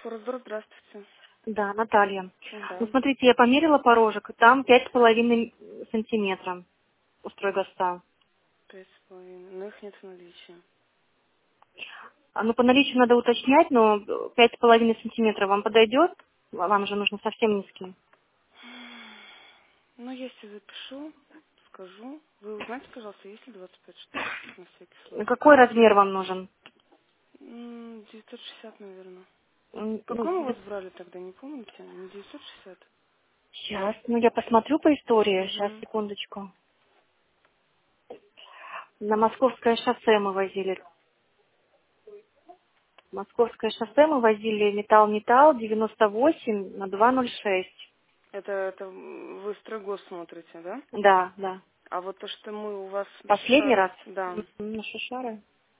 Форсбор, здравствуйте. Да, Наталья. Ну, Да, смотрите, я померила порожек, там 5,5 сантиметра у стройгоста. 5,5. Но их нет в наличии. Ну, по наличию надо уточнять, но 5,5 сантиметра вам подойдет? Вам же нужно совсем низкий. Ну, если запишу, скажу. Вы узнаете, пожалуйста, есть ли 25 штук, на всякий случай. Какой размер вам нужен? 960, наверное. Ну, Какой мы у вас брали тогда, не помните? Не 960? сейчас, я посмотрю по истории. Сейчас, Угу. секундочку. На Московское шоссе мы возили. Московское шоссе мы возили металл-металл 98 на 206. Это вы стройгос смотрите, да? Да, да. А вот то, что мы у вас на Последний Шишары, раз? да. На Шишары?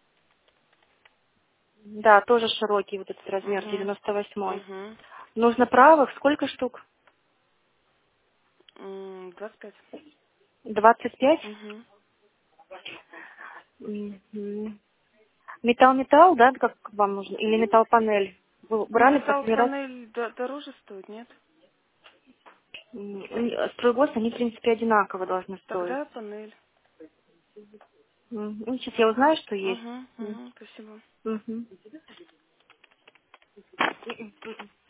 Да, тоже широкий вот этот размер, Угу. 98. Угу. Нужно правых, сколько штук? 25. 25? Угу. Мгм. Металл-металл, да, как вам нужно? Или металл-панель? Вы Ну, брали последний раз? металл-панель дороже стоит, нет? Стройгос, они, в принципе, одинаково должны стоить. Тогда панель. Ну, сейчас я узнаю, что есть. Угу, угу, спасибо. Мгм.